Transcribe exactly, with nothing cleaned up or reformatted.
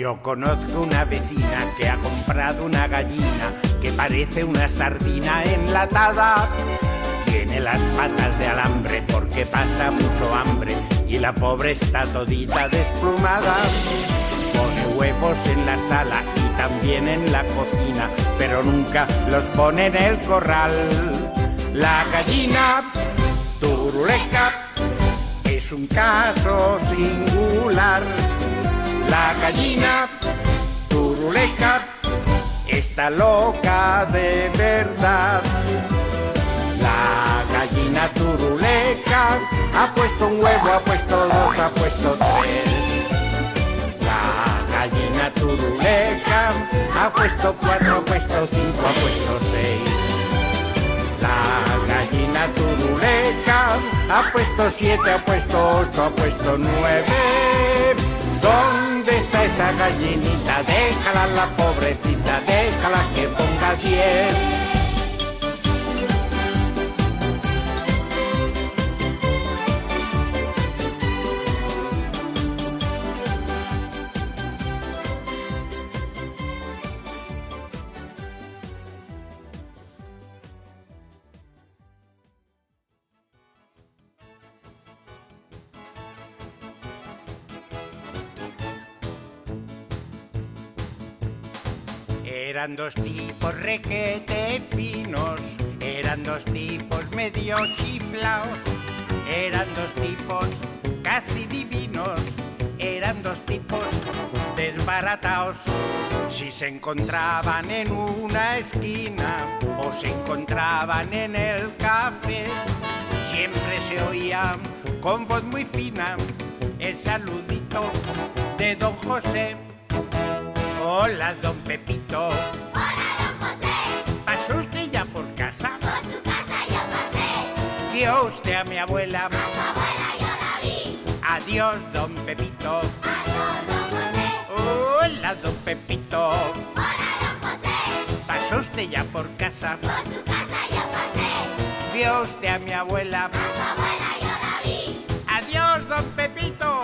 Yo conozco una vecina que ha comprado una gallina que parece una sardina enlatada. Tiene las patas de alambre porque pasa mucho hambre y la pobre está todita desplumada. Pone huevos en la sala y también en la cocina, pero nunca los pone en el corral. La gallina turuleca es un caso singular. La gallina turuleca está loca de verdad. La gallina turuleca ha puesto un huevo, ha puesto dos, ha puesto tres. La gallina turuleca ha puesto cuatro, ha puesto cinco, ha puesto seis. La gallina turuleca ha puesto siete, ha puesto ocho, ha puesto nueve. ¿Dónde está esa gallinita? Déjala la pobrecita, déjala que ponga diez. Eran dos tipos requete finos, eran dos tipos medio chiflaos, eran dos tipos casi divinos, eran dos tipos desbarataos. Si se encontraban en una esquina o se encontraban en el café, siempre se oía con voz muy fina el saludito de don José. Hola, don Pepito. Hola, don José. ¿Pasó usted ya por casa? Por su casa ya pasé. ¿Vio usted a mi abuela? A su abuela yo la vi. Adiós, don Pepito. Adiós, don José. Hola, don Pepito. Hola, don José. ¿Pasó usted ya por casa? Por su casa ya pasé. ¿Vio usted a mi abuela? A su abuela yo la vi. Adiós, don Pepito.